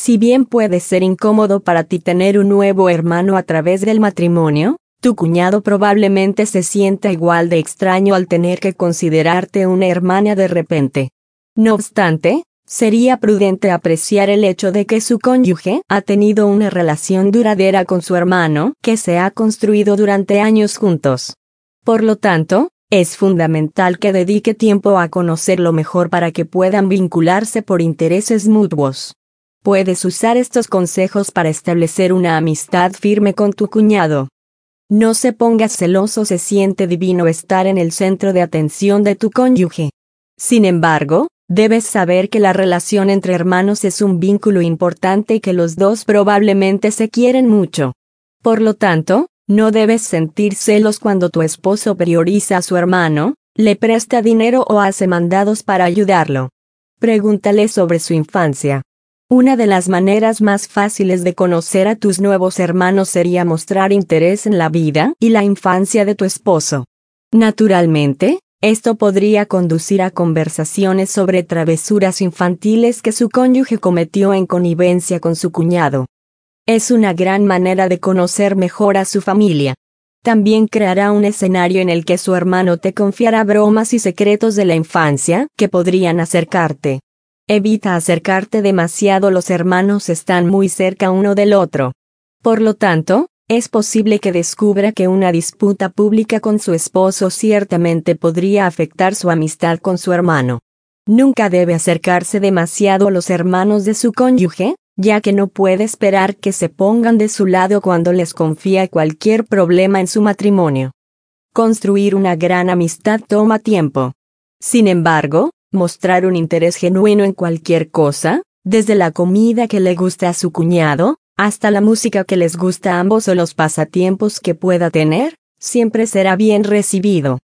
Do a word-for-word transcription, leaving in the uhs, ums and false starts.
Si bien puede ser incómodo para ti tener un nuevo hermano a través del matrimonio, tu cuñado probablemente se sienta igual de extraño al tener que considerarte una hermana de repente. No obstante, sería prudente apreciar el hecho de que su cónyuge ha tenido una relación duradera con su hermano que se ha construido durante años juntos. Por lo tanto, es fundamental que dedique tiempo a conocerlo mejor para que puedan vincularse por intereses mutuos. Puedes usar estos consejos para establecer una amistad firme con tu cuñado. No se pongas celoso, se siente divino estar en el centro de atención de tu cónyuge. Sin embargo, debes saber que la relación entre hermanos es un vínculo importante y que los dos probablemente se quieren mucho. Por lo tanto, no debes sentir celos cuando tu esposo prioriza a su hermano, le presta dinero o hace mandados para ayudarlo. Pregúntale sobre su infancia. Una de las maneras más fáciles de conocer a tus nuevos hermanos sería mostrar interés en la vida y la infancia de tu esposo. Naturalmente, esto podría conducir a conversaciones sobre travesuras infantiles que su cónyuge cometió en connivencia con su cuñado. Es una gran manera de conocer mejor a su familia. También creará un escenario en el que su hermano te confiará bromas y secretos de la infancia que podrían acercarte. Evita acercarte demasiado, los hermanos están muy cerca uno del otro. Por lo tanto, es posible que descubra que una disputa pública con su esposo ciertamente podría afectar su amistad con su hermano. Nunca debe acercarse demasiado a los hermanos de su cónyuge, ya que no puede esperar que se pongan de su lado cuando les confía cualquier problema en su matrimonio. Construir una gran amistad toma tiempo. Sin embargo, mostrar un interés genuino en cualquier cosa, desde la comida que le gusta a su cuñado, hasta la música que les gusta a ambos o los pasatiempos que pueda tener, siempre será bien recibido.